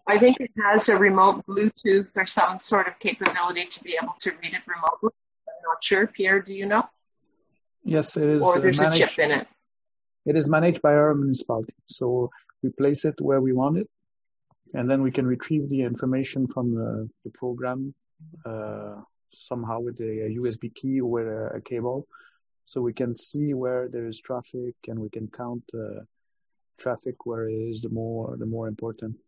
I think it has a remote Bluetooth or some sort of capability to be able to read it remotely. I'm not sure. Pierre, do you know? Yes, it is. Or there's a chip in it. It is managed by our municipality. So we place it where we want it, and then we can retrieve the information from the program somehow with a USB key or with a cable. So we can see where there is traffic, and we can count traffic where it is the more important.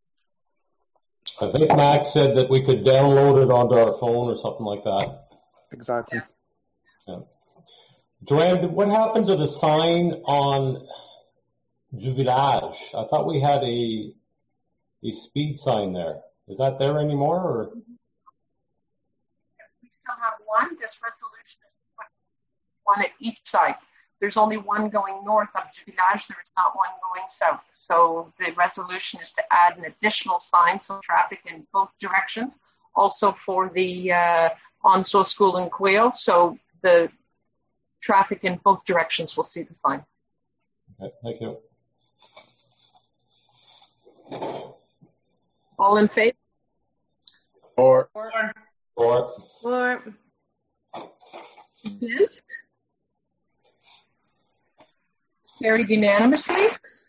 I think Max said that we could download it onto our phone or something like that. Exactly. Yeah. Joanne, what happened to the sign on Du Village? I thought we had a speed sign there. Is that there anymore? Or? We still have one. This resolution is to put one at each side. There's only one going north of Du Village. There is not one going south. So the resolution is to add an additional sign, so traffic in both directions, also for the Onslow School in Quail. So the traffic in both directions will see the sign. Okay, thank you. All in favor? Four. Against? Carried unanimously.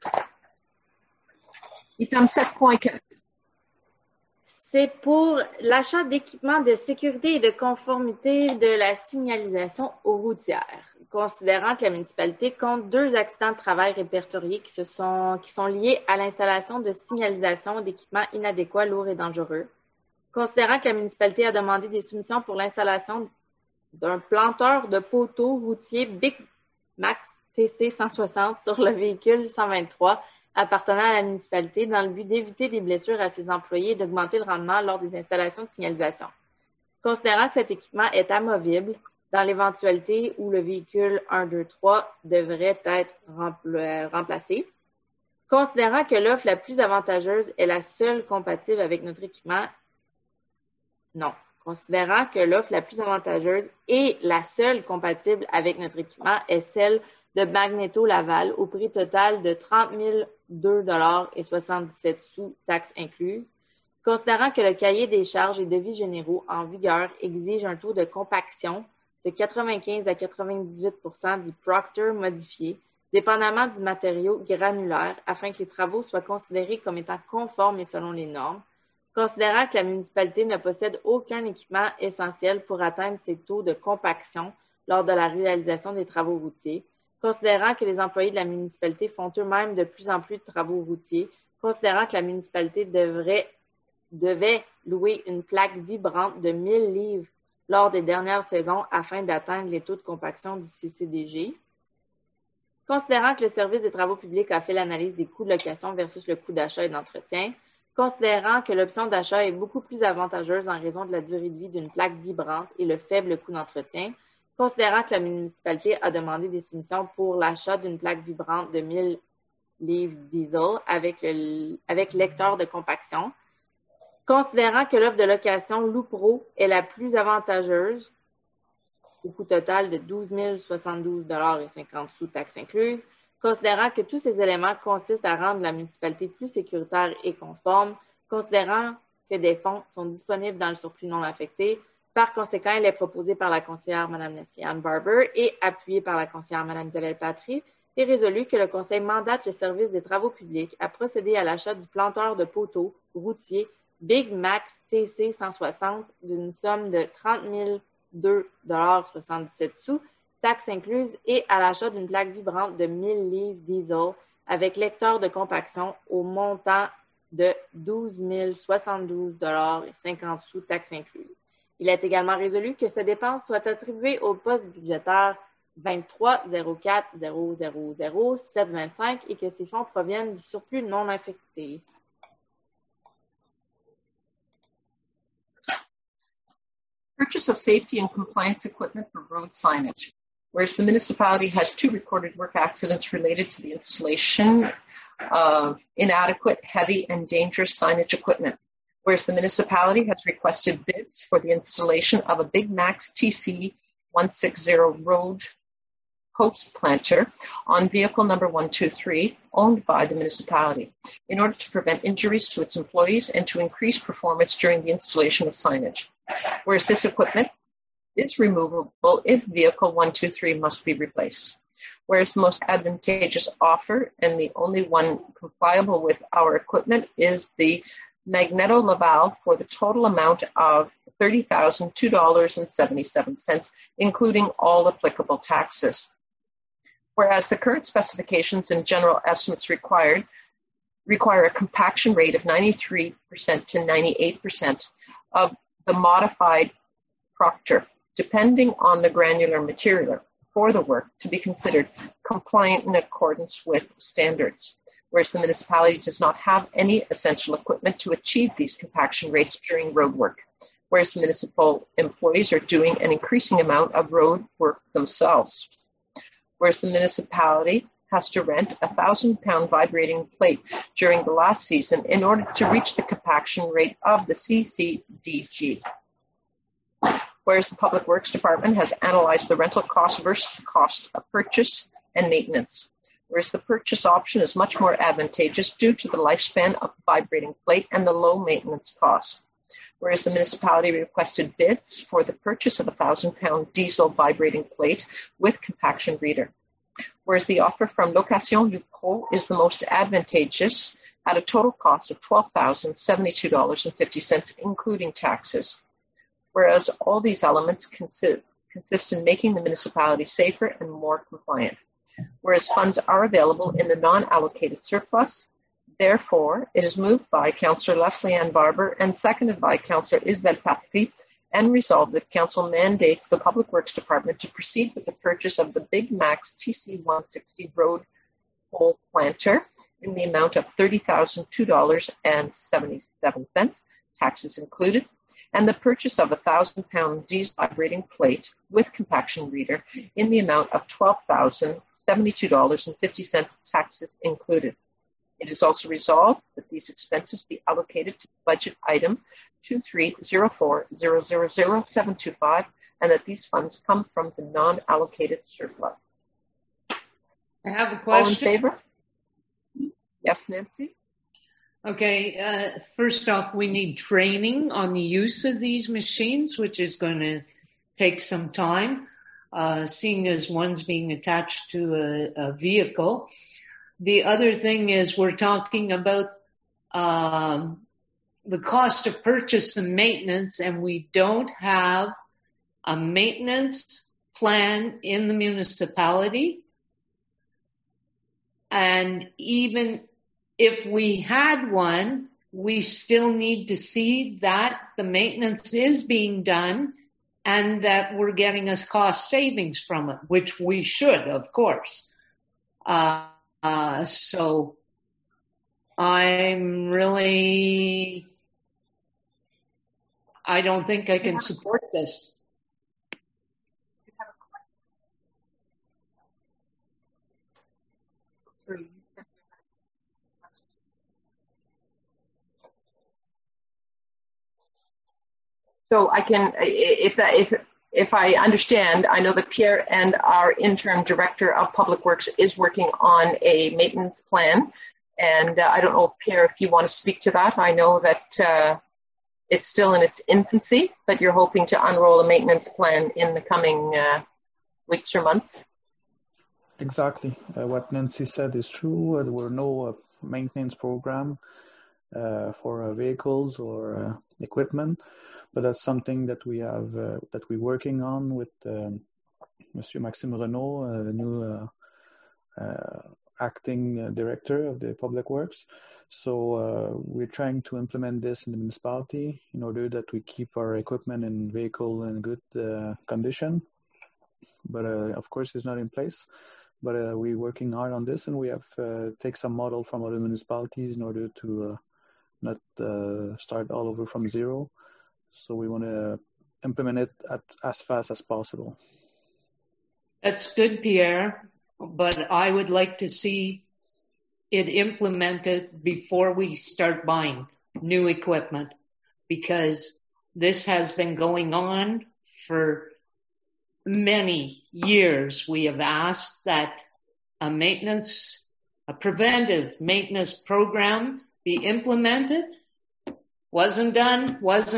Item 7.4. C'est pour l'achat d'équipements de sécurité et de conformité de la signalisation aux routières. Considérant que la municipalité compte 2 accidents de travail répertoriés qui sont liés à l'installation de signalisation d'équipements inadéquats, lourds et dangereux. Considérant que la municipalité a demandé des soumissions pour l'installation d'un planteur de poteaux routiers Big Max TC 160 sur le véhicule 123 appartenant à la municipalité dans le but d'éviter des blessures à ses employés et d'augmenter le rendement lors des installations de signalisation. Considérant que cet équipement est amovible, dans l'éventualité où le véhicule 123 devrait être remplacé, considérant que l'offre la plus avantageuse est la seule compatible avec notre équipement, considérant que l'offre la plus avantageuse et la seule compatible avec notre équipement est celle de Magneto Laval au prix total de 30 002,77 $, taxes incluses, considérant que le cahier des charges et devis généraux en vigueur exige un taux de compaction de 95 à 98 % du Proctor modifié, dépendamment du matériau granulaire, afin que les travaux soient considérés comme étant conformes et selon les normes, considérant que la municipalité ne possède aucun équipement essentiel pour atteindre ces taux de compaction lors de la réalisation des travaux routiers, considérant que les employés de la municipalité font eux-mêmes de plus en plus de travaux routiers, considérant que la municipalité devait louer une plaque vibrante de 1000 livres lors des dernières saisons afin d'atteindre les taux de compaction du CCDG, considérant que le service des travaux publics a fait l'analyse des coûts de location versus le coût d'achat et d'entretien, considérant que l'option d'achat est beaucoup plus avantageuse en raison de la durée de vie d'une plaque vibrante et le faible coût d'entretien, considérant que la municipalité a demandé des soumissions pour l'achat d'une plaque vibrante de 1000 livres diesel avec lecteur de compaction, considérant que l'offre de location Loupro est la plus avantageuse, au coût total de 12 072,50 $, taxes incluses, considérant que tous ces éléments consistent à rendre la municipalité plus sécuritaire et conforme, considérant que des fonds sont disponibles dans le surplus non affecté. Par conséquent, il est proposé par la conseillère Mme Nesliane Barber et appuyé par la conseillère Mme Isabelle Patry et résolu que le Conseil mandate le service des travaux publics à procéder à l'achat du planteur de poteaux routier Big Max TC 160 d'une somme de 30 002,77 $, taxes incluses, et à l'achat d'une plaque vibrante de 1000 livres diesel avec lecteur de compaction au montant de 12 072,50 $, taxes incluses. Il est également résolu que ces dépenses soient attribuées au poste budgétaire 23 04 000 725 et que ces fonds proviennent du surplus non affecté. Purchase of safety and compliance equipment for road signage. Whereas the municipality has 2 recorded work accidents related to the installation of inadequate, heavy, and dangerous signage equipment. Whereas the municipality has requested bids for the installation of a Big Max TC 160 road post planter on vehicle number 123 owned by the municipality in order to prevent injuries to its employees and to increase performance during the installation of signage. Whereas this equipment is removable if vehicle 123 must be replaced. Whereas the most advantageous offer and the only one compliable with our equipment is the Magneto Laval for the total amount of $30,002.77, including all applicable taxes. Whereas the current specifications and general estimates require a compaction rate of 93% to 98% of the modified Proctor, depending on the granular material for the work to be considered compliant in accordance with standards. Whereas the municipality does not have any essential equipment to achieve these compaction rates during road work, whereas the municipal employees are doing an increasing amount of road work themselves. Whereas the municipality has to rent a 1,000-pound vibrating plate during the last season in order to reach the compaction rate of the CCDG. Whereas the Public Works Department has analyzed the rental cost versus the cost of purchase and maintenance. Whereas the purchase option is much more advantageous due to the lifespan of the vibrating plate and the low maintenance cost. Whereas the municipality requested bids for the purchase of a 1,000-pound diesel vibrating plate with compaction reader. Whereas the offer from Location du Pro is the most advantageous at a total cost of $12,072.50, including taxes. Whereas all these elements consist in making the municipality safer and more compliant. Whereas funds are available in the non-allocated surplus, therefore, it is moved by Councillor Lesley-Ann Barber and seconded by Councillor Isabelle Patry, and resolved that Council mandates the Public Works Department to proceed with the purchase of the Big Max TC160 road pole planter in the amount of $30,002.77, taxes included, and the purchase of a 1,000-pound diesel vibrating plate with compaction reader in the amount of $12,072.50, taxes included. It is also resolved that these expenses be allocated to budget item 2304000725 and that these funds come from the non-allocated surplus. I have a question. All in favor? Yes, Nancy? Okay, first off, we need training on the use of these machines, which is going to take some time, seeing as one's being attached to a vehicle. The other thing is we're talking about the cost of purchase and maintenance, and we don't have a maintenance plan in the municipality. And even if we had one, we still need to see that the maintenance is being done and that we're getting us cost savings from it, which we should, of course. So I'm really, I don't think I can support this. So I can, if I understand, I know that Pierre and our interim director of Public Works is working on a maintenance plan. And I don't know, Pierre, if you want to speak to that. I know that it's still in its infancy, but you're hoping to unroll a maintenance plan in the coming weeks or months. Exactly. What Nancy said is true. There were no maintenance program for vehicles or equipment, but that's something that we have that we're working on with Monsieur Maxime Renaud, the new acting director of the Public Works. So we're trying to implement this in the municipality in order that we keep our equipment and vehicle in good condition. But of course, it's not in place. But we're working hard on this, and we have take some model from other municipalities in order to not start all over from zero. So we want to implement it as fast as possible. That's good, Pierre, but I would like to see it implemented before we start buying new equipment, because this has been going on for many years we have asked that a preventive maintenance program be implemented. Wasn't done.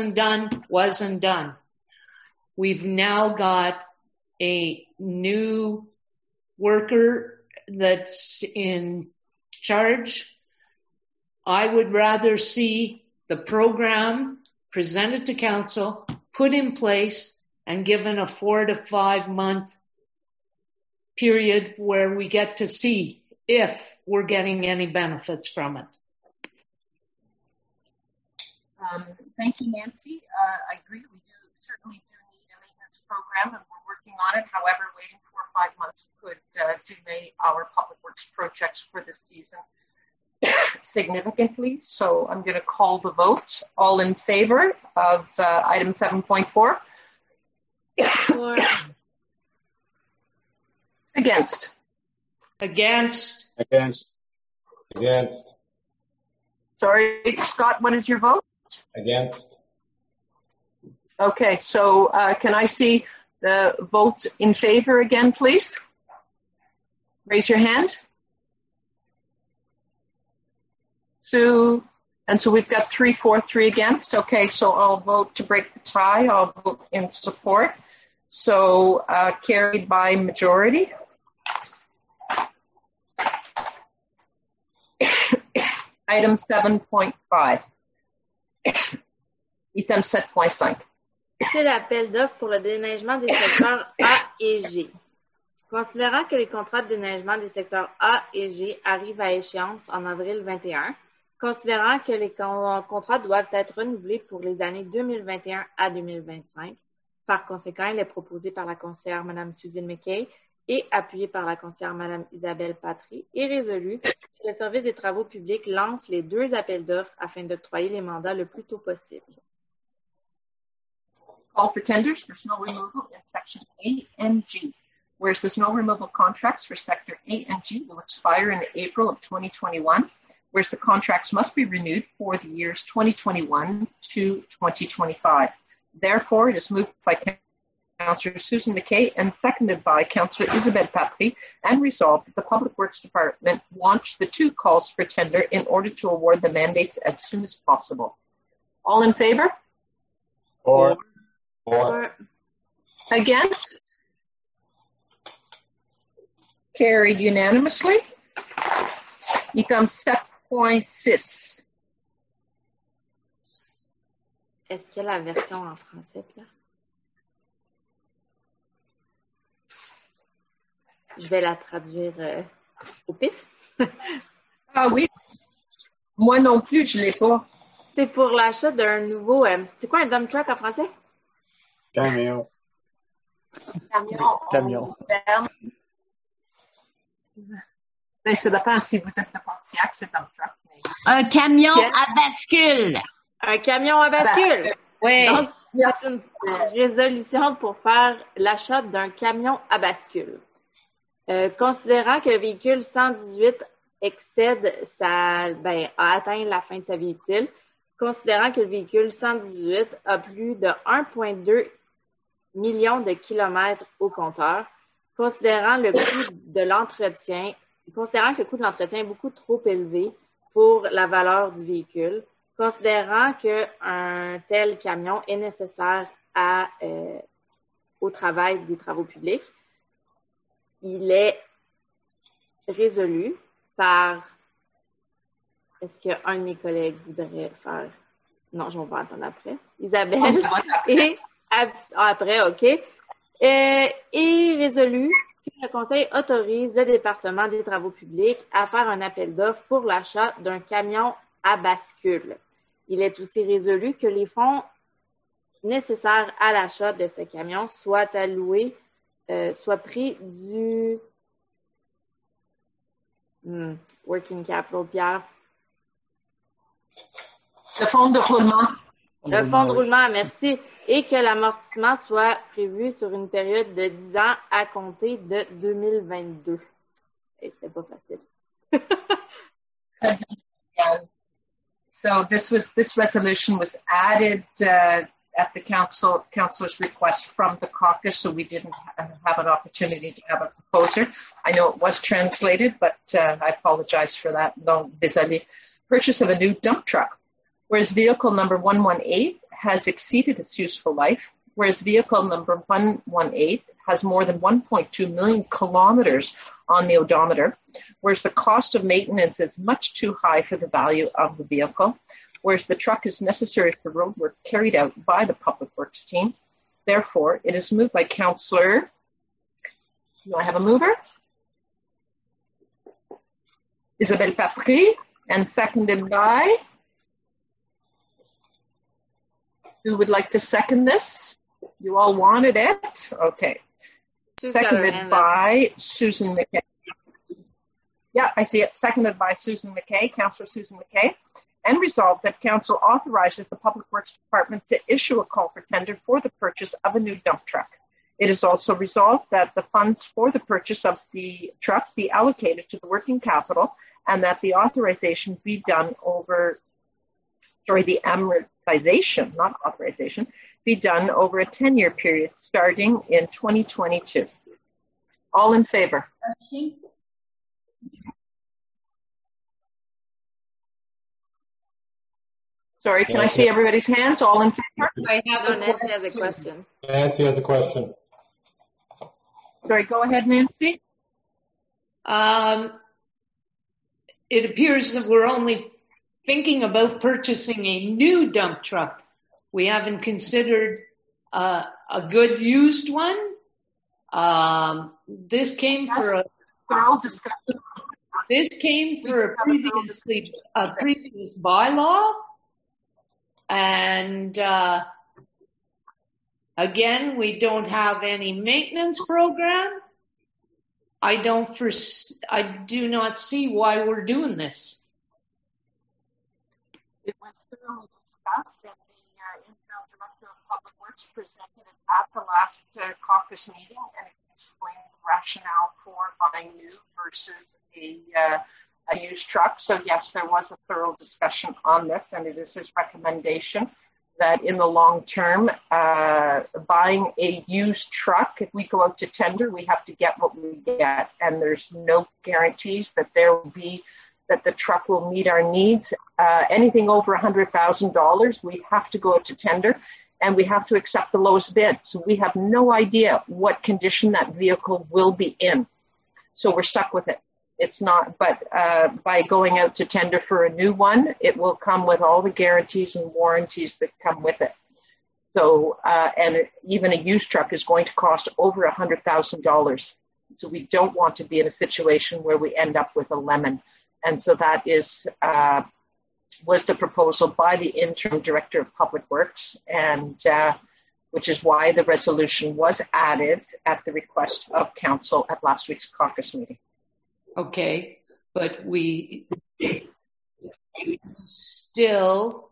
We've now got a new worker that's in charge. I would rather see the program presented to council, put in place, and given a 4 to 5 month period where we get to see if we're getting any benefits from it. Thank you, Nancy. I agree. We certainly do need a maintenance program, and we're working on it. However, waiting 4 or 5 months could delay our public works projects for this season significantly. So I'm going to call the vote. All in favor of item 7.4? Against. Sorry, Scott, what is your vote? Against. Okay, so can I see the vote in favor again, please? Raise your hand. Sue, and so we've got 3 for, 3 against. Okay, so I'll vote to break the tie. I'll vote in support. So carried by majority. Item 7.5. Item 7.5. C'est l'appel d'offres pour le déneigement des secteurs A et G. Considérant que les contrats de déneigement des secteurs A et G arrivent à échéance en avril 21, considérant que les contrats doivent être renouvelés pour les années 2021 à 2025, par conséquent, il est proposé par la conseillère Mme Susan McKay et appuyé par la conseillère Mme Isabelle Patry et résolu que le service des travaux publics lance les 2 appels d'offres afin d'octroyer les mandats le plus tôt possible. Call for tenders for snow removal in section A and G. Whereas the snow removal contracts for sector A and G will expire in April of 2021, whereas the contracts must be renewed for the years 2021 to 2025. Therefore, it is moved by Councillor Susan McKay and seconded by Councillor Isabelle Patry, and resolved that the Public Works Department launch the 2 calls for tender in order to award the mandates as soon as possible. All in favor? For. Against? Carried unanimously. Item 7.6. Est-ce qu'il y a la version en français, Pierre? Je vais la traduire au pif. Ah oui. Moi non plus, je ne l'ai pas. C'est pour l'achat d'un nouveau... c'est quoi un dump truck en français? Camion. Camion. Ben, ça dépend si vous êtes de Pontiac, c'est dump truck. Mais... Un camion à bascule. Un camion à bascule. Oui. Donc, c'est une résolution pour faire l'achat d'un camion à bascule. Considérant que le véhicule 118 a atteint la fin de sa vie utile, considérant que le véhicule 118 a plus de 1,2 million de kilomètres au compteur, considérant que le coût de l'entretien est beaucoup trop élevé pour la valeur du véhicule, considérant qu'un tel camion est nécessaire au travail des travaux publics, il est résolu par... Est-ce qu'un de mes collègues voudrait faire... Non, je vais pas attendre après. Isabelle. Et après, OK. Et résolu que le Conseil autorise le département des travaux publics à faire un appel d'offres pour l'achat d'un camion à bascule. Il est aussi résolu que les fonds nécessaires à l'achat de ce camion soient alloués, soient pris du working capital, Pierre. Le fonds de roulement. Le fonds de roulement, merci. Et que l'amortissement soit prévu sur une période de 10 ans à compter de 2022. Et c'était pas facile. So this resolution was added at the council's request from the caucus, so we didn't have an opportunity to have a proposer. I know it was translated, but I apologize for that. No, désolé. Purchase of a new dump truck. Whereas vehicle number 118 has exceeded its useful life, whereas vehicle number 118 has more than 1.2 million kilometers on the odometer, whereas the cost of maintenance is much too high for the value of the vehicle, whereas the truck is necessary for road work carried out by the Public Works team. Therefore, it is moved by Councillor, do I have a mover? Isabelle Patry, and seconded by, who would like to second this? You all wanted it? Okay. Seconded by Susan McKay. Yeah, I see it. Seconded by Susan McKay, Councillor Susan McKay. And resolved that Council authorizes the Public Works Department to issue a call for tender for the purchase of a new dump truck. It is also resolved that the funds for the purchase of the truck be allocated to the working capital and that the authorization be done over, the amortization, not authorization, be done over a 10-year period starting in 2022. All in favor? Sorry, can I see everybody's hands? All in favor? Nancy has a question. Nancy has a question. Sorry, go ahead, Nancy. It appears that we're only thinking about purchasing a new dump truck. We haven't considered a good used one. This came for a previous bylaw, and again, we don't have any maintenance program. I do not see why we're doing this. It was thoroughly discussed, and the interim director of Public Works presented it at the last caucus meeting, and it explained the rationale for buying new versus a used truck. So yes, there was a thorough discussion on this, and it is his recommendation that in the long term, buying a used truck, if we go out to tender, we have to get what we get, and there's no guarantees that that the truck will meet our needs. Anything over $100,000, we have to go out to tender, and we have to accept the lowest bid. So we have no idea what condition that vehicle will be in. So we're stuck with it. It's not, but by going out to tender for a new one, it will come with all the guarantees and warranties that come with it. So, and even a used truck is going to cost over $100,000. So we don't want to be in a situation where we end up with a lemon. And so that was the proposal by the interim director of Public Works, and which is why the resolution was added at the request of council at last week's caucus meeting. Okay, but we still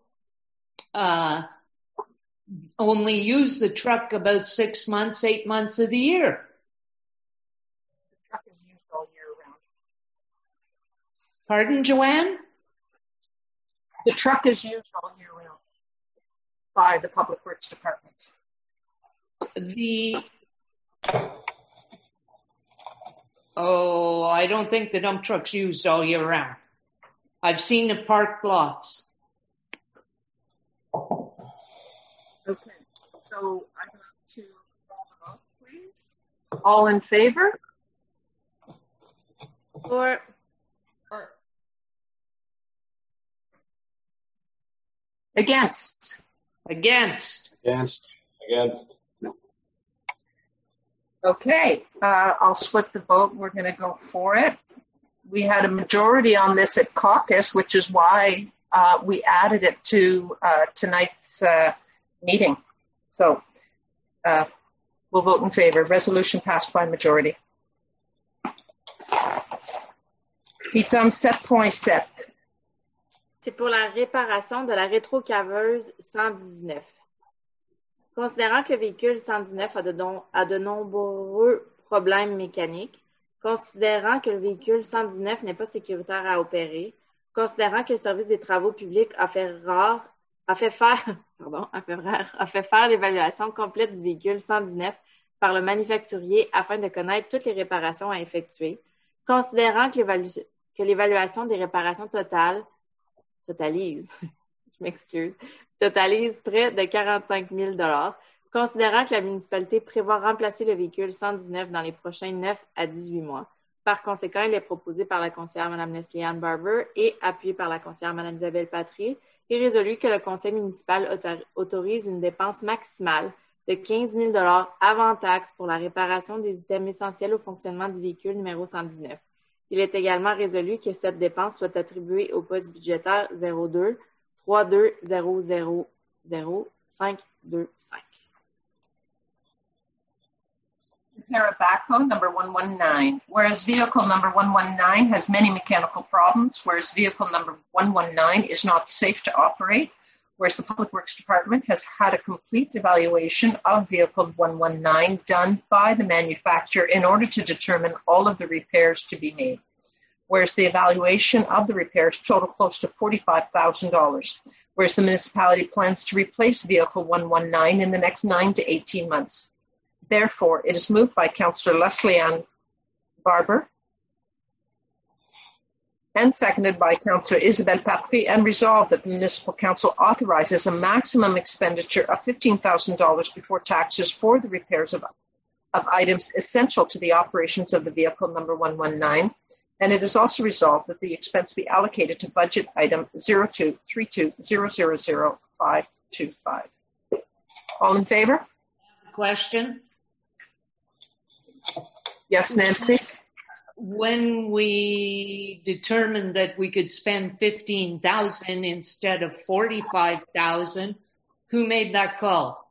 only use the truck about 6 months, 8 months of the year. The truck is used all year round. Pardon, Joanne? The truck is used all year round by the Public Works Department. I don't think the dump truck's used all year round. I've seen the parked lots. Okay, so I'm going to call the vote, please. All in favor? Or Against? Against. Okay, I'll split the vote. We're going to go for it. We had a majority on this at caucus, which is why we added it to tonight's meeting. So we'll vote in favor. Resolution passed by majority. Item 7.7. c'est pour la réparation de la rétrocaveuse 119. Considérant que le véhicule 119 a de nombreux problèmes mécaniques, considérant que le véhicule 119 n'est pas sécuritaire à opérer, considérant que le service des travaux publics a fait rare a fait faire l'évaluation complète du véhicule 119 par le manufacturier afin de connaître toutes les réparations à effectuer, considérant que l'évaluation des réparations totalise près de 45 000 $, considérant que la municipalité prévoit remplacer le véhicule 119 dans les prochains 9 à 18 mois. Par conséquent, il est proposé par la conseillère Mme Leslie-Ann Barber et appuyé par la conseillère Mme Isabelle Patry et résolu que le conseil municipal autorise une dépense maximale de 15 000 $ avant taxe pour la réparation des items essentiels au fonctionnement du véhicule numéro 119. Il est également résolu que cette dépense soit attribuée au poste budgétaire 02 32 000 525. Repair a backhoe number 119. Whereas vehicle number 119 has many mechanical problems, whereas vehicle number 119 is not safe to operate, whereas the Public Works Department has had a complete evaluation of vehicle 119 done by the manufacturer in order to determine all of the repairs to be made, whereas the evaluation of the repairs total close to $45,000, whereas the municipality plans to replace vehicle 119 in the next 9 to 18 months. Therefore, it is moved by Councillor Leslie-Ann Barber and seconded by Councillor Isabelle Patry and resolved that the Municipal Council authorizes a maximum expenditure of $15,000 before taxes for the repairs of items essential to the operations of the vehicle number 119. And it is also resolved that the expense be allocated to budget item 0232000525. All in favor? Question? Yes, Nancy? When we determined that we could spend $15,000 instead of $45,000, who made that call?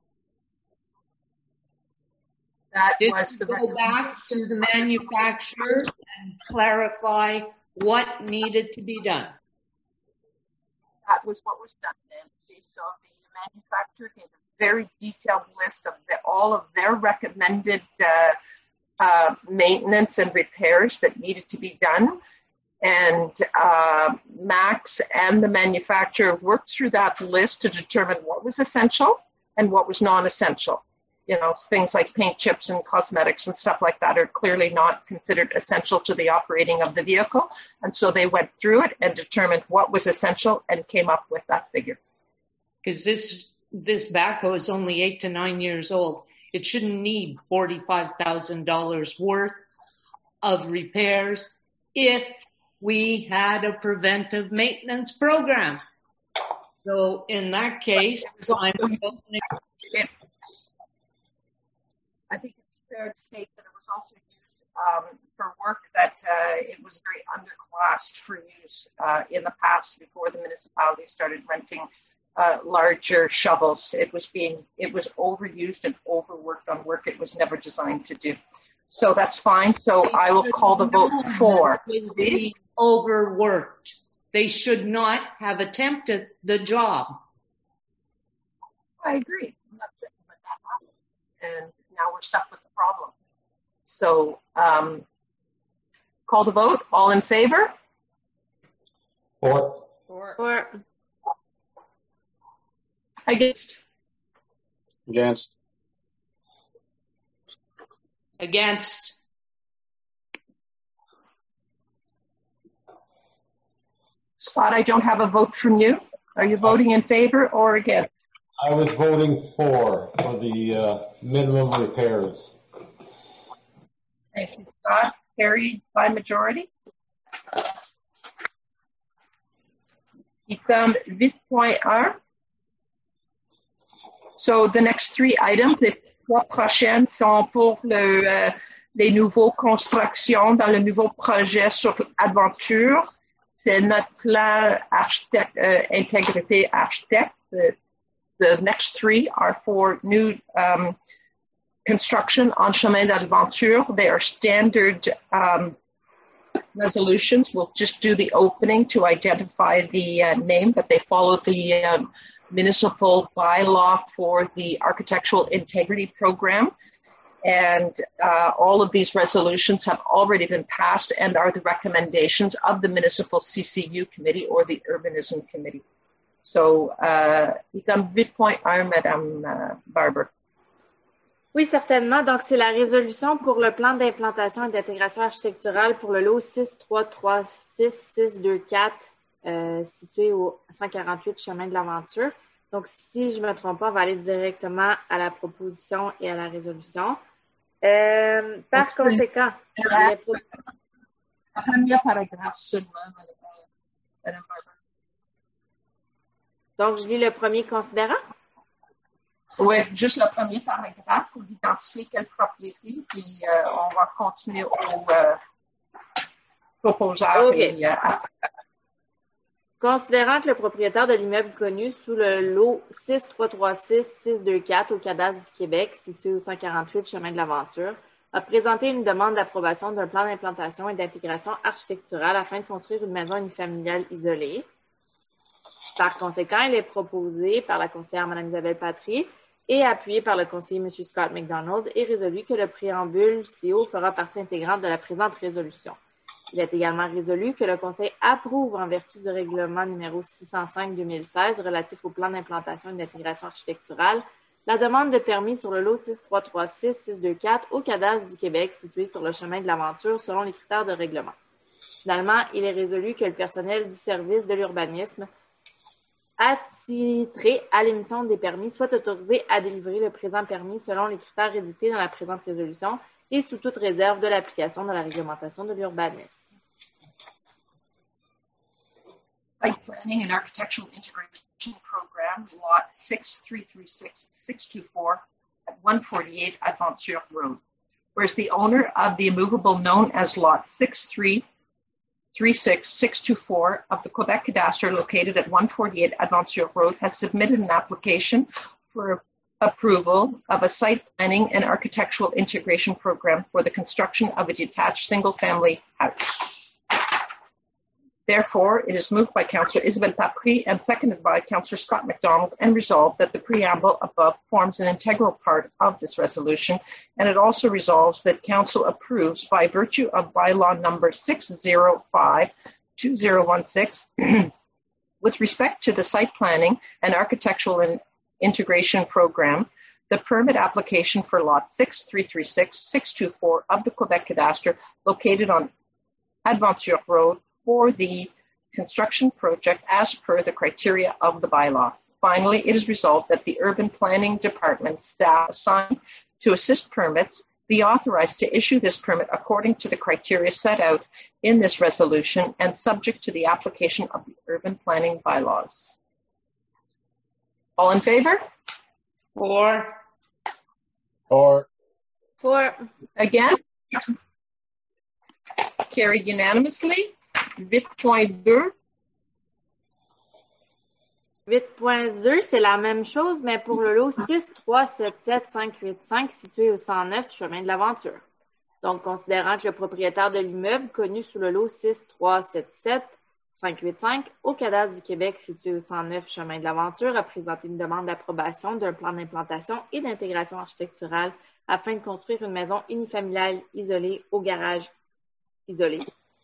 That Did was the go back to the manufacturer and clarify what needed to be done? That was what was done, Nancy. So the manufacturer gave a very detailed list of all of their recommended maintenance and repairs that needed to be done. And Max and the manufacturer worked through that list to determine what was essential and what was non-essential. You know, things like paint chips and cosmetics and stuff like that are clearly not considered essential to the operating of the vehicle. And so they went through it and determined what was essential and came up with that figure. Because this backhoe is only 8 to 9 years old. It shouldn't need $45,000 worth of repairs if we had a preventive maintenance program. So in that case, I think it's fair to state that it was also used for work that it was very underclassed for use in the past before the municipality started renting larger shovels. It was overused and overworked on work it was never designed to do. So that's fine. So I will call the vote for. Being overworked. They should not have attempted the job. I agree. That's it. But that happened. And now we're stuck with the problem. So call the vote. All in favor? For. Against? Against. Scott, I don't have a vote from you. Are you voting in favor or against? I was voting for the minimum repairs. Thank you, Scott. Carried by majority. Item 8.1. So the next three items, les trois prochaines sont pour les nouveaux constructions dans le nouveau projet sur Aventure. C'est notre plan architecte, intégrité architecte. The next three are for new construction on Chemin d'Aventure. They are standard resolutions. We'll just do the opening to identify the name, but they follow the municipal bylaw for the architectural integrity program. And all of these resolutions have already been passed and are the recommendations of the municipal CCU committee or the urbanism committee. So, item 8.1, Madame Barber. Oui, certainement. Donc, c'est la résolution pour le plan d'implantation et d'intégration architecturale pour le lot 6336624 situé au 148 Chemin de l'Aventure. Donc, si je ne me trompe pas, on va aller directement à la proposition et à la résolution. Par conséquent, le premier paragraphe seulement, Madame Barber. Donc, je lis le premier considérant? Oui, juste le premier paragraphe pour identifier quelle propriété, puis on va continuer au proposeur. Okay. Considérant que le propriétaire de l'immeuble connu sous le lot 6336624 au cadastre du Québec, situé au 148 Chemin de l'Aventure, a présenté une demande d'approbation d'un plan d'implantation et d'intégration architecturale afin de construire une maison unifamiliale isolée. Par conséquent, il est proposé par la conseillère Mme Isabelle Patry et appuyé par le conseiller M. Scott McDonald et résolu que le préambule CO fera partie intégrante de la présente résolution. Il est également résolu que le Conseil approuve en vertu du règlement numéro 605-2016 relatif au plan d'implantation et d'intégration architecturale la demande de permis sur le lot 6336624 au cadastre du Québec situé sur le chemin de l'Aventure selon les critères de règlement. Finalement, il est résolu que le personnel du service de l'urbanisme attitré à l'émission des permis soit autorisé à délivrer le présent permis selon les critères édictés dans la présente résolution et sous toute réserve de l'application de la réglementation de l'urbanisme. Site Planning and Architectural Integration Program, Lot 6336624 at 148 Adventure Road, whereas the owner of the immovable known as Lot 6336624 of the Quebec Cadastre located at 148 Adventure Road has submitted an application for approval of a site planning and architectural integration program for the construction of a detached single-family house. Therefore, it is moved by Councillor Isabelle Patry and seconded by Councillor Scott McDonald and resolved that the preamble above forms an integral part of this resolution, and it also resolves that Council approves by virtue of bylaw number 605-2016 with respect to the site planning and architectural integration program, the permit application for lot 6336624 of the Quebec Cadastre located on Adventure Road for the construction project as per the criteria of the bylaw. Finally, it is resolved that the Urban Planning Department staff assigned to assist permits be authorized to issue this permit according to the criteria set out in this resolution and subject to the application of the urban planning bylaws. All in favor? For. Again? Carried unanimously. 8.2. 8.2, c'est la même chose, mais pour le lot 6377585 situé au 109 Chemin de l'Aventure. Donc, considérant que le propriétaire de l'immeuble connu sous le lot 6377585 au cadastre du Québec situé au 109 Chemin de l'Aventure a présenté une demande d'approbation d'un plan d'implantation et d'intégration architecturale afin de construire une maison unifamiliale isolée au garage isolé.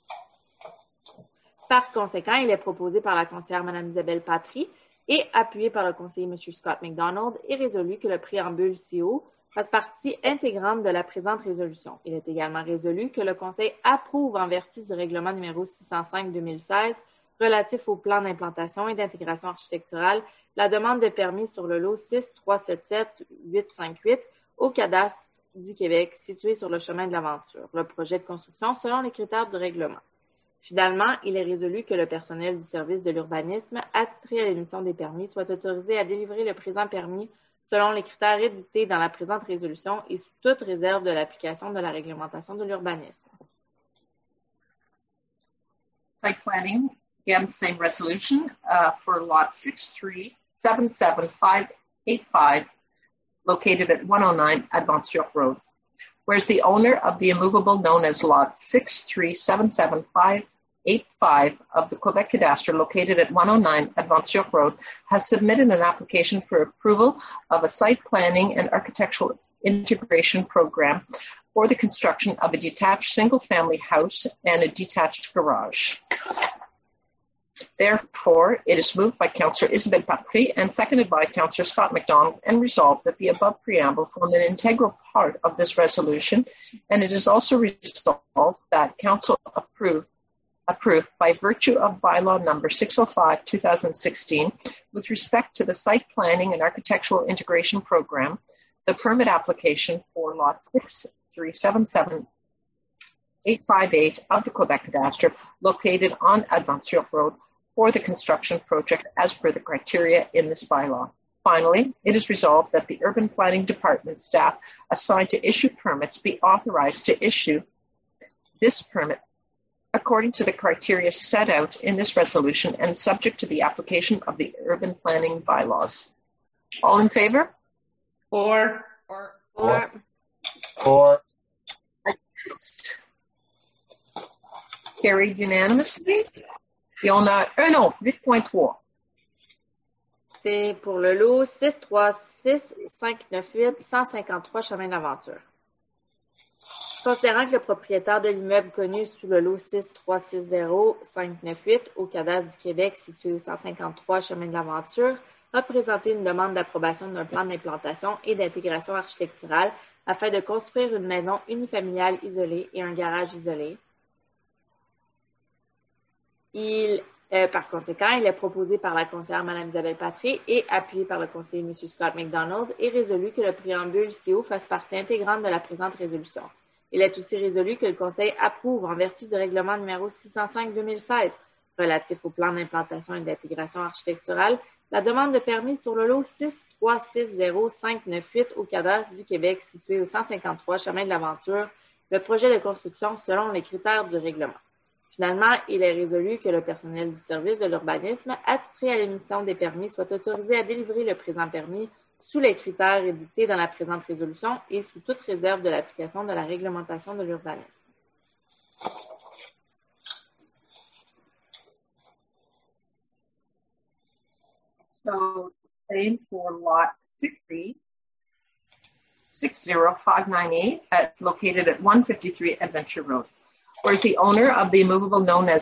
Par conséquent, il est proposé par la conseillère Mme Isabelle Patry et appuyé par le conseiller M. Scott McDonald et résolu que le préambule CO fasse partie intégrante de la présente résolution. Il est également résolu que le Conseil approuve en vertu du règlement numéro 605-2016 relatif au plan d'implantation et d'intégration architecturale la demande de permis sur le lot 6377858 au cadastre du Québec situé sur le chemin de l'Aventure, le projet de construction selon les critères du règlement. Finalement, il est résolu que le personnel du service de l'urbanisme attitré à l'émission des permis soit autorisé à délivrer le présent permis selon les critères édictés dans la présente résolution et sous toute réserve de l'application de la réglementation de l'urbanisme. Site planning, again, same resolution for lot 6377585 located at 109 Adventure Road. Whereas the owner of the immovable known as lot 6377585 of the Quebec Cadastre located at 109 Adventure Road has submitted an application for approval of a site planning and architectural integration program for the construction of a detached single-family house and a detached garage. Therefore, it is moved by Councillor Isabelle Patry and seconded by Councillor Scott MacDonald and resolved that the above preamble form an integral part of this resolution, and it is also resolved that Council approve by virtue of bylaw number 605, 2016, with respect to the site planning and architectural integration program, the permit application for lot 6377858 of the Quebec Cadastre located on Aventure Road for the construction project as per the criteria in this bylaw. Finally, it is resolved that the Urban Planning Department staff assigned to issue permits be authorized to issue this permit according to the criteria set out in this resolution and subject to the application of the urban planning bylaws. All in favor? Or. Against? Carried unanimously. Et on a 8.3. C'est pour le lot 636-598-153 Chemin d'Aventure. Considérant que le propriétaire de l'immeuble connu sous le lot 6360598 au cadastre du Québec situé au 153 Chemin de l'Aventure a présenté une demande d'approbation d'un plan d'implantation et d'intégration architecturale afin de construire une maison unifamiliale isolée et un garage isolé. Par conséquent, il est proposé par la conseillère Mme Isabelle Patry et appuyé par le conseiller M. Scott MacDonald et résolu que le préambule ci-haut fasse partie intégrante de la présente résolution. Il est aussi résolu que le Conseil approuve, en vertu du règlement numéro 605-2016, relatif au plan d'implantation et d'intégration architecturale, la demande de permis sur le lot 6360598 au cadastre du Québec situé au 153 Chemin de l'Aventure, le projet de construction selon les critères du règlement. Finalement, il est résolu que le personnel du service de l'urbanisme attitré à l'émission des permis soit autorisé à délivrer le présent permis sous les critères édictés dans la présente résolution et sous toute réserve de l'application de la réglementation de l'urbanisme. So, same for lot 60598 located at 153 Adventure Road, where the owner of the immovable known as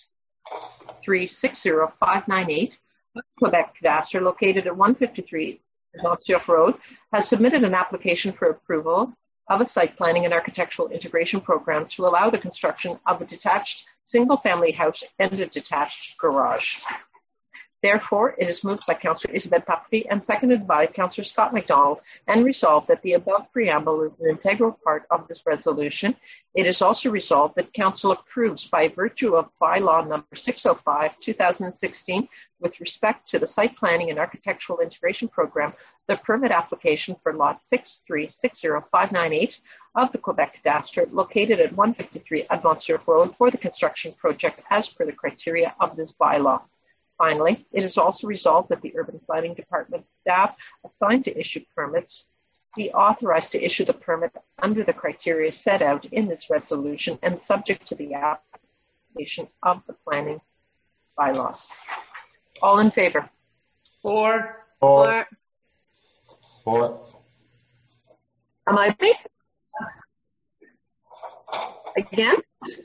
6360598 Quebec Cadastre located at 153 Adventure Road has submitted an application for approval of a site planning and architectural integration program to allow the construction of a detached single-family house and a detached garage. Therefore, it is moved by Councillor Isabelle Patry and seconded by Councillor Scott MacDonald and resolved that the above preamble is an integral part of this resolution. It is also resolved that Council approves by virtue of bylaw number 605, 2016, with respect to the site planning and architectural integration program, the permit application for lot 6360598 of the Quebec Cadastre located at 153 Adventure Road for the construction project as per the criteria of this bylaw. Finally, it is also resolved that the Urban Planning Department staff assigned to issue permits be authorized to issue the permit under the criteria set out in this resolution and subject to the application of the planning bylaws. All in favor? Or. Am I right? Against?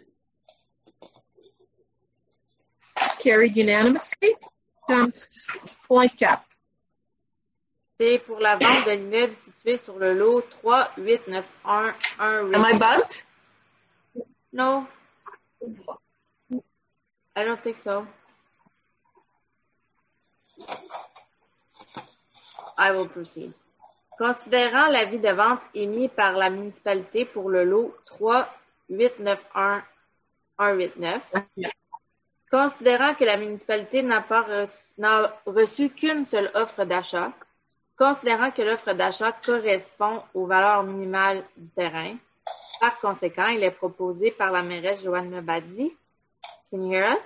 Carried unanimously. Point cap. C'est pour la vente de l'immeuble situé sur le lot 38911. Am I bugged? No. I don't think so. I will proceed. Considérant l'avis de vente émis par la municipalité pour le lot 3891189, considérant que la municipalité n'a reçu qu'une seule offre d'achat, considérant que l'offre d'achat correspond aux valeurs minimales du terrain, par conséquent, il est proposé par la mairesse Joanne Mebadi. Can you hear us?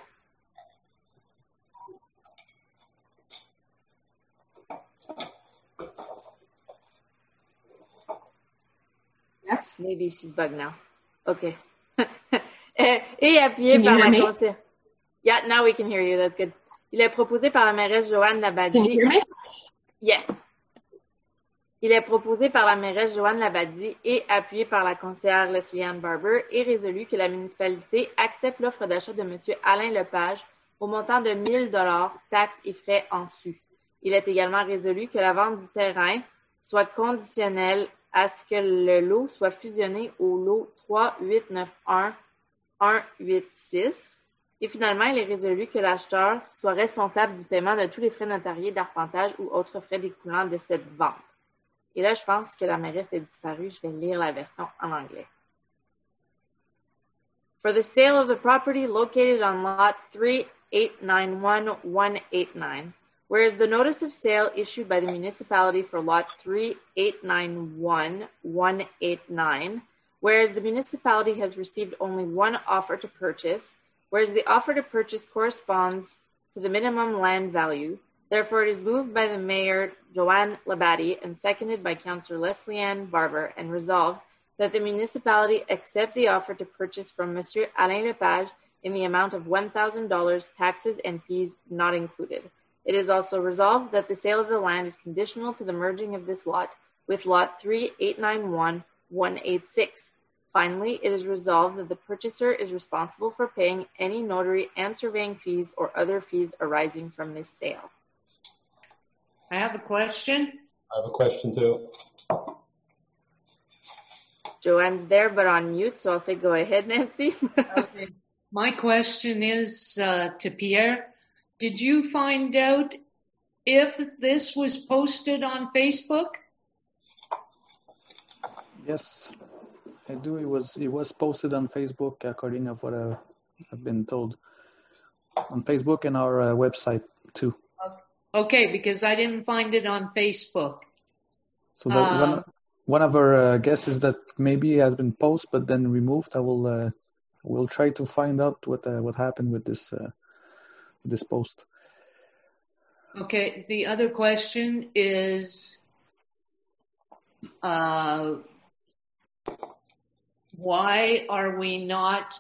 Yes. Maybe she's bugged now. Okay. Et appuyé par la conseillère. Yeah, now we can hear you. That's good. Il est proposé par la mairesse Joanne Labadie. Can you hear me? Yes. Il est proposé par la mairesse Joanne Labadie et appuyé par la conseillère Leslie Ann Barber et résolu que la municipalité accepte l'offre d'achat de M. Alain Lepage au montant de 1 000 taxes et frais en sus. Il est également résolu que la vente du terrain soit conditionnelle à ce que le lot soit fusionné au lot 3891186. Et finalement, il est résolu que l'acheteur soit responsable du paiement de tous les frais notariés, d'arpentage ou autres frais découlant de cette vente. Et là, je pense que la mairesse est disparue. Je vais lire la version en anglais. For the sale of the property located on lot 3891189, whereas the notice of sale issued by the municipality for lot 3891189, whereas the municipality has received only one offer to purchase, whereas the offer to purchase corresponds to the minimum land value, therefore it is moved by the Mayor Joanne Labadie and seconded by Councillor Leslie Ann Barber and resolved that the municipality accept the offer to purchase from Monsieur Alain Lepage in the amount of $1,000, taxes and fees not included. It is also resolved that the sale of the land is conditional to the merging of this lot with lot 3891186. Finally, it is resolved that the purchaser is responsible for paying any notary and surveying fees or other fees arising from this sale. I have a question. I have a question too. Joanne's there, but on mute, so I'll say go ahead, Nancy. Okay. My question is to Pierre. Did you find out if this was posted on Facebook? Yes, I do. It was posted on Facebook, according to what I've been told. On Facebook and our website too. Okay, because I didn't find it on Facebook. So one of our guesses that maybe it has been posted but then removed. I will try to find out what happened with this post. Okay. The other question is, why are we not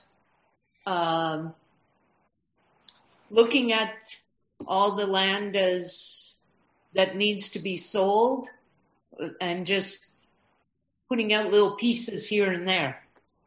looking at all the land that needs to be sold and just putting out little pieces here and there?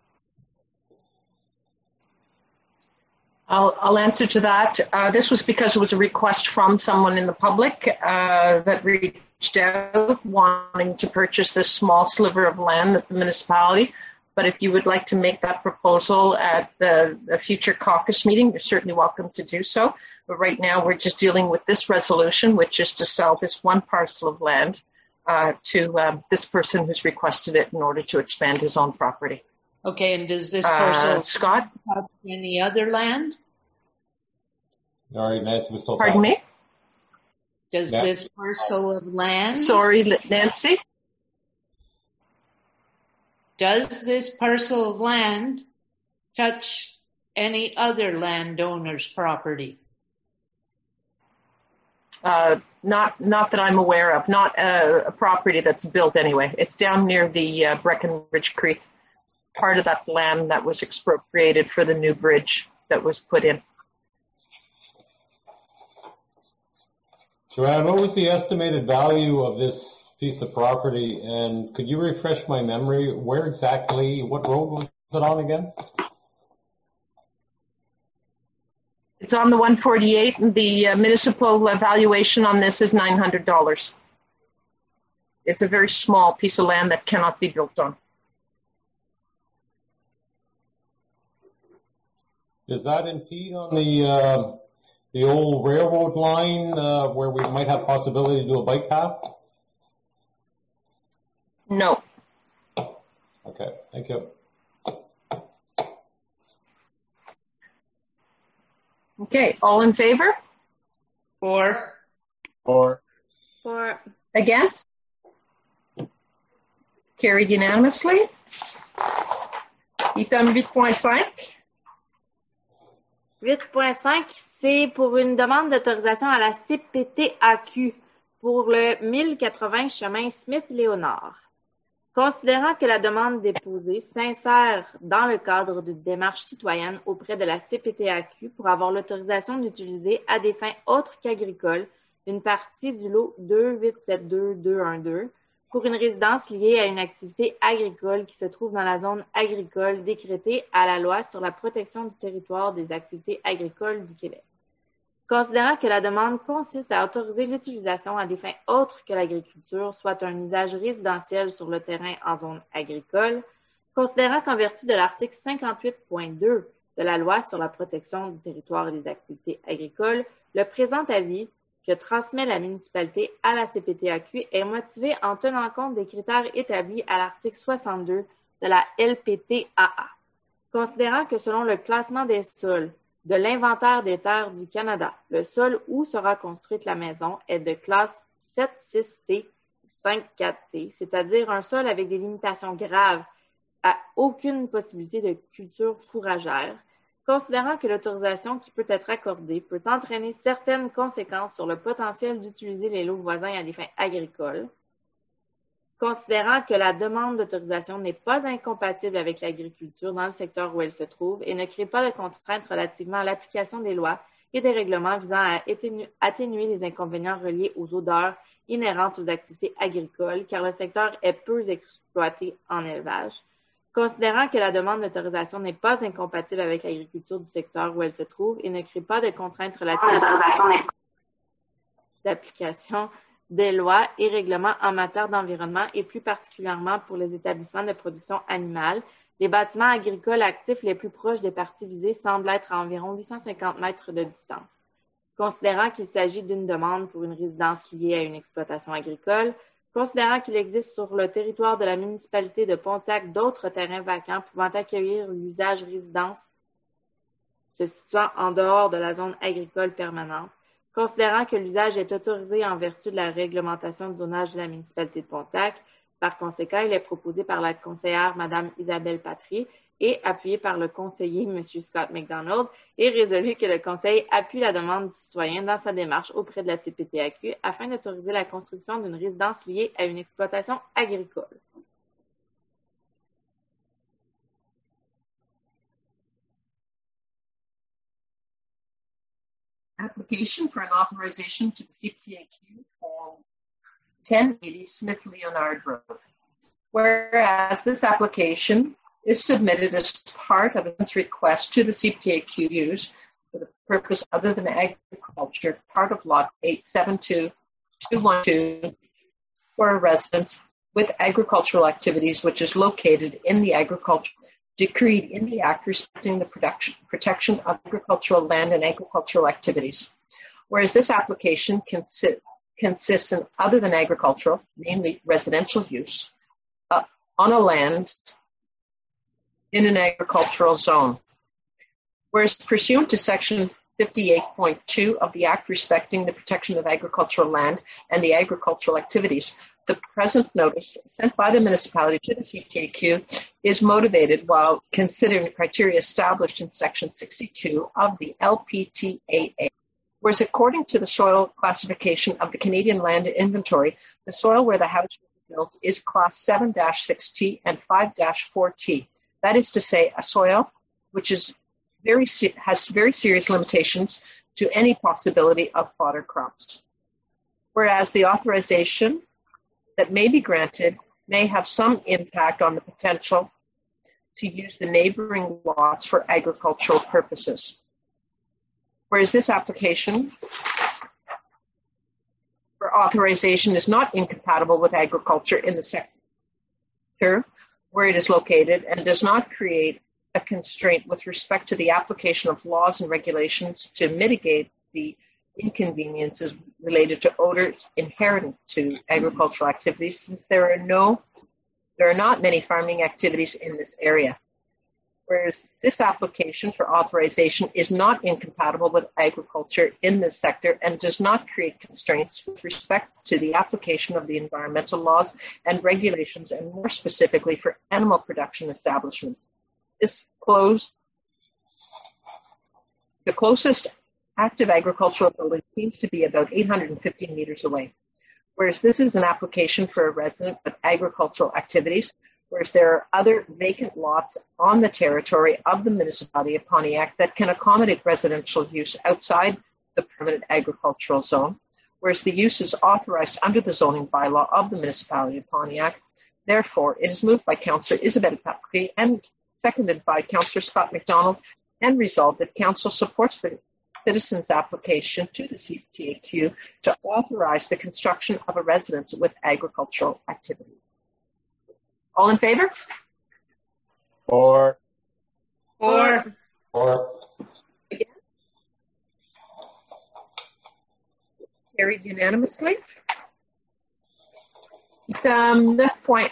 I'll answer to that. This was because it was a request from someone in the public that reached out wanting to purchase this small sliver of land at the municipality. But if you would like to make that proposal at the future caucus meeting, you're certainly welcome to do so. But right now we're just dealing with this resolution, which is to sell this one parcel of land to this person who's requested it in order to expand his own property. Okay, and does this parcel Scott? have any other land? All right, Nancy, we're still Pardon me? Does this parcel of land? Sorry, Nancy? Does this parcel of land touch any other landowner's property? Not that I'm aware of. Not a property that's built anyway. It's down near the Breckenridge Creek, part of that land that was expropriated for the new bridge that was put in. Joanne, what was the estimated value of this piece of property? And could you refresh my memory? Where exactly, what road was it on again? It's on the 148, and the municipal valuation on this is $900. It's a very small piece of land that cannot be built on. Does that impede on the old railroad line where we might have possibility to do a bike path? No. Okay, thank you. Okay, all in favor? For Against? Carried unanimously. Item 8.5. 8.5, c'est pour une demande d'autorisation à la CPTAQ pour le 1080 chemin Smith-Léonard. Considérant que la demande déposée s'insère dans le cadre d'une démarche citoyenne auprès de la CPTAQ pour avoir l'autorisation d'utiliser à des fins autres qu'agricoles une partie du lot 2872212 pour une résidence liée à une activité agricole qui se trouve dans la zone agricole décrétée à la loi sur la protection du territoire des activités agricoles du Québec. Considérant que la demande consiste à autoriser l'utilisation à des fins autres que l'agriculture, soit un usage résidentiel sur le terrain en zone agricole, considérant qu'en vertu de l'article 58.2 de la Loi sur la protection du territoire et des activités agricoles, le présent avis que transmet la municipalité à la CPTAQ est motivé en tenant compte des critères établis à l'article 62 de la LPTAA. Considérant que selon le classement des sols de l'Inventaire des terres du Canada, le sol où sera construite la maison est de classe 7.6T, 5.4T, c'est-à-dire un sol avec des limitations graves à aucune possibilité de culture fourragère, considérant que l'autorisation qui peut être accordée peut entraîner certaines conséquences sur le potentiel d'utiliser les lots voisins à des fins agricoles, considérant que la demande d'autorisation n'est pas incompatible avec l'agriculture dans le secteur où elle se trouve et ne crée pas de contraintes relativement à l'application des lois et des règlements visant à atténuer les inconvénients reliés aux odeurs inhérentes aux activités agricoles, car le secteur est peu exploité en élevage, considérant que la demande d'autorisation n'est pas incompatible avec l'agriculture du secteur où elle se trouve et ne crée pas de contraintes relatives à l'application des lois et règlements en matière d'environnement et plus particulièrement pour les établissements de production animale, les bâtiments agricoles actifs les plus proches des parties visées semblent être à environ 850 mètres de distance. Considérant qu'il s'agit d'une demande pour une résidence liée à une exploitation agricole, considérant qu'il existe sur le territoire de la municipalité de Pontiac d'autres terrains vacants pouvant accueillir l'usage résidence se situant en dehors de la zone agricole permanente, considérant que l'usage est autorisé en vertu de la réglementation de zonage de la municipalité de Pontiac. Par conséquent, il est proposé par la conseillère Mme Isabelle Patry et appuyé par le conseiller M. Scott McDonald et résolu que le Conseil appuie la demande du citoyen dans sa démarche auprès de la CPTAQ afin d'autoriser la construction d'une résidence liée à une exploitation agricole. Application for an authorization to the CPTAQ for 1080 Smith Leonard Road. Whereas this application is submitted as part of its request to the CPTAQ for the purpose other than agriculture, part of lot 872212 for a residence with agricultural activities, which is located in the agricultural decreed in the Act respecting the protection of agricultural land and agricultural activities. Whereas this application consists in other than agricultural, namely residential use, on a land in an agricultural zone. Whereas pursuant to Section 58.2 of the Act respecting the protection of agricultural land and the agricultural activities, the present notice sent by the municipality to the CPTAQ is motivated while considering the criteria established in Section 62 of the LPTAA. Whereas according to the soil classification of the Canadian Land Inventory, the soil where the house was built is Class 7-6T and 5-4T. That is to say, a soil which has very serious limitations to any possibility of fodder crops. Whereas the authorization that may be granted may have some impact on the potential to use the neighboring lots for agricultural purposes. Whereas this application for authorization is not incompatible with agriculture in the sector where it is located and does not create a constraint with respect to the application of laws and regulations to mitigate the inconveniences related to odors inherent to agricultural activities, since there are not many farming activities in this area. Whereas this application for authorization is not incompatible with agriculture in this sector and does not create constraints with respect to the application of the environmental laws and regulations, and more specifically for animal production establishments. The closest active agricultural building seems to be about 850 meters away, whereas this is an application for a resident with agricultural activities, whereas there are other vacant lots on the territory of the municipality of Pontiac that can accommodate residential use outside the permanent agricultural zone, whereas the use is authorized under the zoning bylaw of the municipality of Pontiac. Therefore, it is moved by Councillor Isabelle Patry and seconded by Councillor Scott McDonald, and resolved that Council supports the citizens' application to the CTAQ to authorize the construction of a residence with agricultural activity. All in favor? For. Again? Carried unanimously. It's 9.1.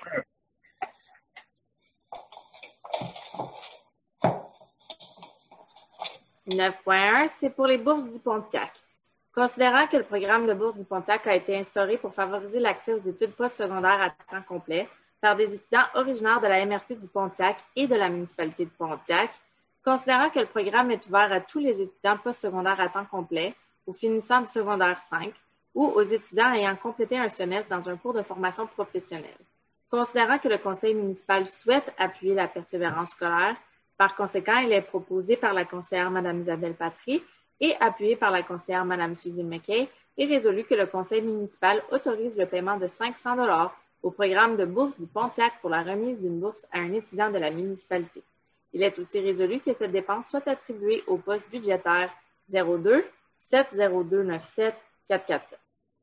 9.1, c'est pour les bourses du Pontiac. Considérant que le programme de bourse du Pontiac a été instauré pour favoriser l'accès aux études postsecondaires à temps complet par des étudiants originaires de la MRC du Pontiac et de la municipalité de Pontiac, considérant que le programme est ouvert à tous les étudiants postsecondaires à temps complet, aux finissants du secondaire 5 ou aux étudiants ayant complété un semestre dans un cours de formation professionnelle. Considérant que le conseil municipal souhaite appuyer la persévérance scolaire, par conséquent, il est proposé par la conseillère Mme Isabelle Patry et appuyé par la conseillère Mme Susan McKay et résolu que le conseil municipal autorise le paiement de 500 $ au programme de bourse du Pontiac pour la remise d'une bourse à un étudiant de la municipalité. Il est aussi résolu que cette dépense soit attribuée au poste budgétaire 02 70297 447.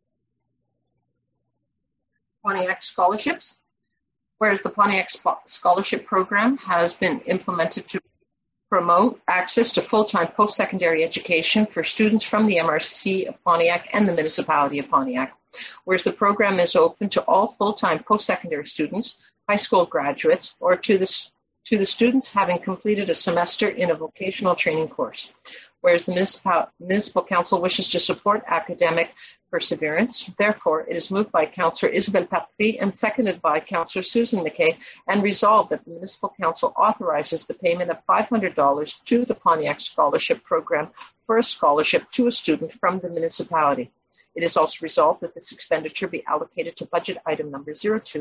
Pontiac scholarships. Whereas the Pontiac Scholarship Program has been implemented to promote access to full-time post-secondary education for students from the MRC of Pontiac and the Municipality of Pontiac. Whereas the program is open to all full-time post-secondary students, high school graduates, or to the students having completed a semester in a vocational training course. Whereas the Municipal Council wishes to support academic perseverance, therefore it is moved by Councillor Isabelle Patry and seconded by Councillor Susan McKay, and resolved that the Municipal Council authorizes the payment of $500 to the Pontiac Scholarship Program for a scholarship to a student from the municipality. It is also resolved that this expenditure be allocated to budget item number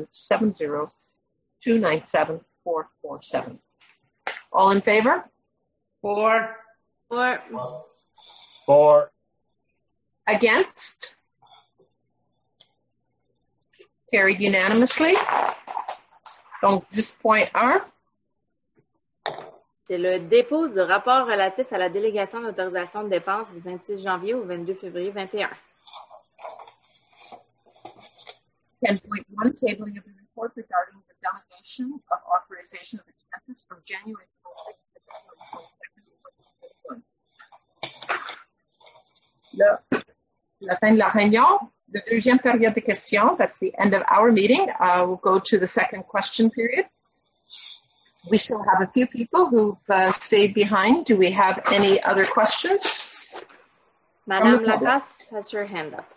0270297447. All in favor? For. Against? Carried unanimously. Donc, 10.1. C'est le dépôt du rapport relatif à la délégation d'autorisation de dépenses du 26 janvier au 22 février 21. 10.1, tabling of the report regarding the delegation of authorization of expenses from January 26th to January 22nd. La fin de la réunion, the deuxième période de questions, that's the end of our meeting. We'll go to the second question period. We still have a few people who've stayed behind. Do we have any other questions? Madame Lacasse has her hand up.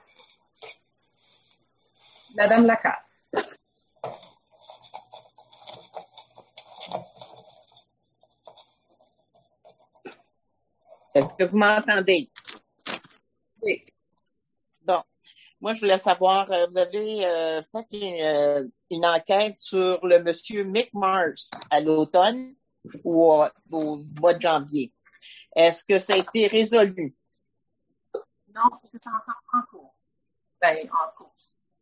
Madame Lacasse. Est-ce que vous m'entendez? Oui. Bon. Moi, je voulais savoir, vous avez fait une enquête sur le monsieur Mick Mars à l'automne ou au mois de janvier. Est-ce que ça a été résolu? Non, c'est encore en cours. Ben, en cours.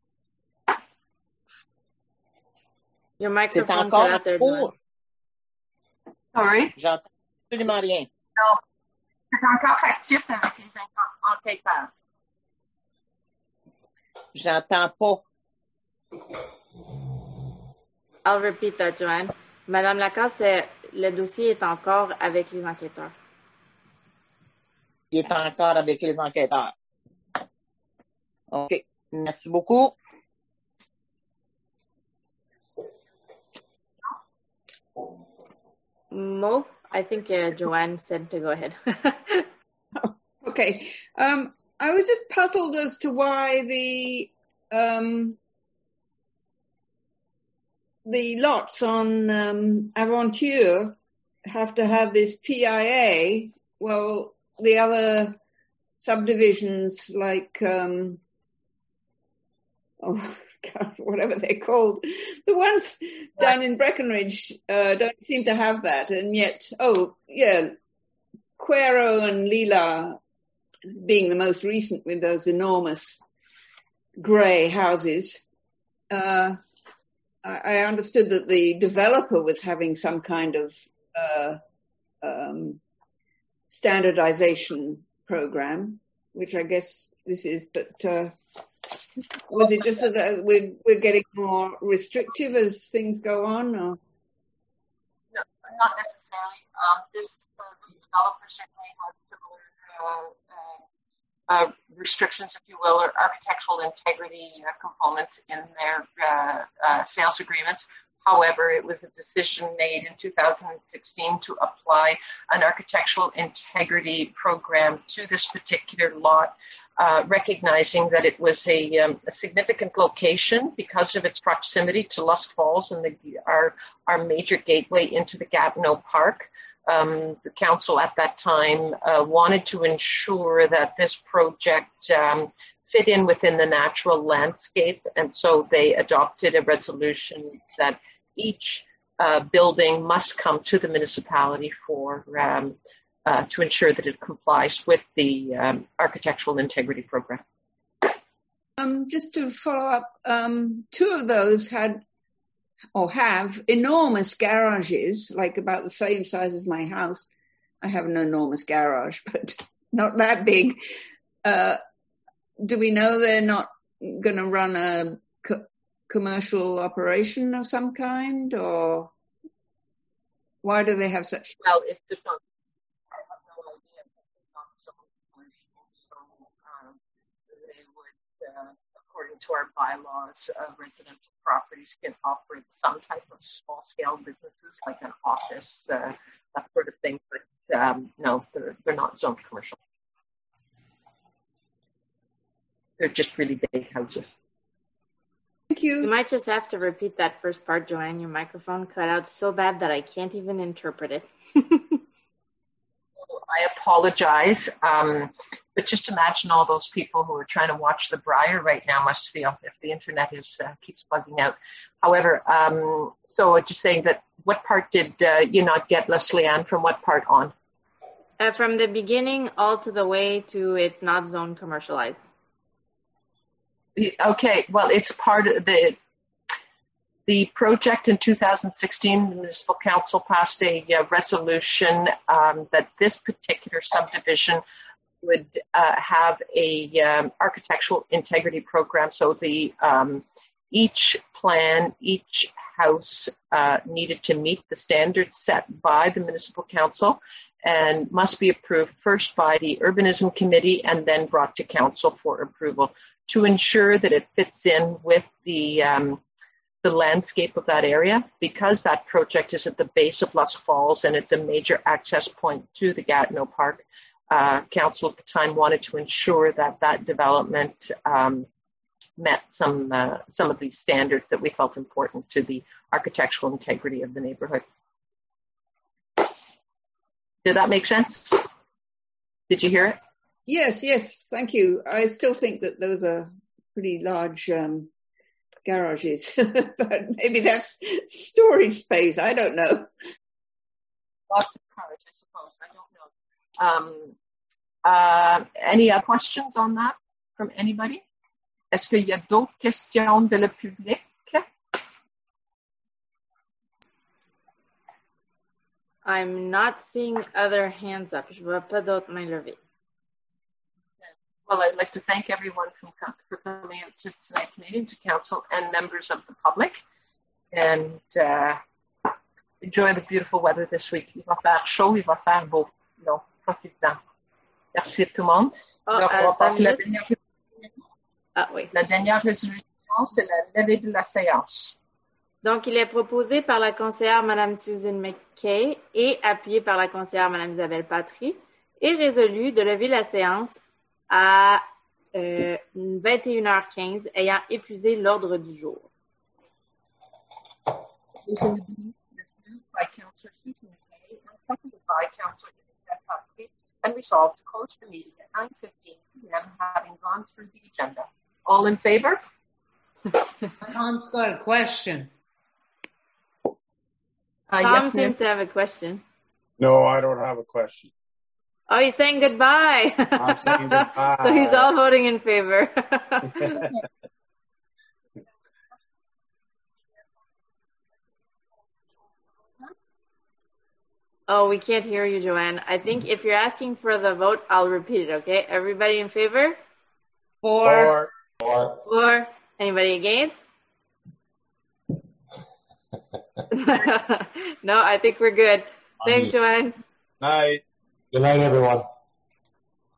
Your microphone C'est encore en cours? Sorry? J'entends absolument rien. Non. C'est encore actif avec les enquêteurs. J'entends pas. I'll repeat that, Joanne. Madame Lacasse, le dossier est encore avec les enquêteurs. Il est encore avec les enquêteurs. OK. Merci beaucoup. Mo, I think Joanne said to go ahead. Okay. I was just puzzled as to why the lots on Aventure have to have this PIA. Well, the other subdivisions like whatever they're called, the ones down in Breckenridge don't seem to have that, and yet, Cuero and Lila being the most recent with those enormous grey houses. I understood that the developer was having some kind of standardization program, which I guess this is, but was it just that we're getting more restrictive as things go on? Or? No, not necessarily. This developer certainly has similar restrictions, if you will, or architectural integrity components in their sales agreements. However, it was a decision made in 2016 to apply an architectural integrity program to this particular lot, recognizing that it was a significant location because of its proximity to Lusk Falls and our major gateway into the Gatineau Park. The council at that time wanted to ensure that this project fit in within the natural landscape, and so they adopted a resolution that each building must come to the municipality for to ensure that it complies with the architectural integrity program. Just to follow up, two of those had or have enormous garages, like about the same size as my house. I have an enormous garage, but not that big. Do we know they're not going to run a commercial operation of some kind, or why do they have such? Well, it's just not. I have no idea. It's not so commercial, so they would, according to our bylaws, residential properties can operate some type of small-scale businesses, like an office, that sort of thing. But no, they're not zoned commercial. They're just really big houses. Thank you. You might just have to repeat that first part, Joanne. Your microphone cut out so bad that I can't even interpret it. I apologize, but just imagine all those people who are trying to watch the Briar right now must feel if the internet keeps bugging out. However, so just saying that, what part did you not get, Leslie Ann? From what part on? From the beginning all to the way to it's not zone commercialized. Okay, well, it's part of the project in 2016. The Municipal Council passed a resolution that this particular subdivision would have a architectural integrity program. So the each plan, each house needed to meet the standards set by the Municipal Council and must be approved first by the Urbanism Committee and then brought to Council for approval to ensure that it fits in with the landscape of that area. Because that project is at the base of Lusk Falls and it's a major access point to the Gatineau Park, Council at the time wanted to ensure that that development met some of these standards that we felt important to the architectural integrity of the neighborhood. Did that make sense? Did you hear it? Yes, thank you. I still think that those are pretty large garages, but maybe that's storage space. I don't know. Lots of cars, I suppose. I don't know. Any questions on that from anybody? Est-ce qu'il y a d'autres questions de le public? I'm not seeing other hands up. Je vois pas d'autres mains levées. Well, I'd like to thank everyone for coming out to tonight's meeting, to Council and members of the public, and enjoy the beautiful weather this week. Il va faire chaud, il va faire beau. Donc, profitez-en. Merci à tout le monde. La dernière résolution, c'est la levée de la séance. Donc, il est proposé par la conseillère Mme Susan McKay et appuyé par la conseillère Mme Isabelle Patry et résolu de lever la séance à 21h15, ayant épuisé l'ordre du jour. By Councillor Susan McKay and seconded by Councillor Isabelle Patry, and resolved to close the meeting at 9:15 p.m. having gone through the agenda. All in favor? Tom's got a question. Tom seems to have a question. No, I don't have a question. Oh, he's saying goodbye. I'm saying goodbye. So he's all voting in favor. Oh, we can't hear you, Joanne. I think if you're asking for the vote, I'll repeat it, okay? Everybody in favor? For. For. Anybody against? No, I think we're good. Thanks, Joanne. Night. Good night, everyone.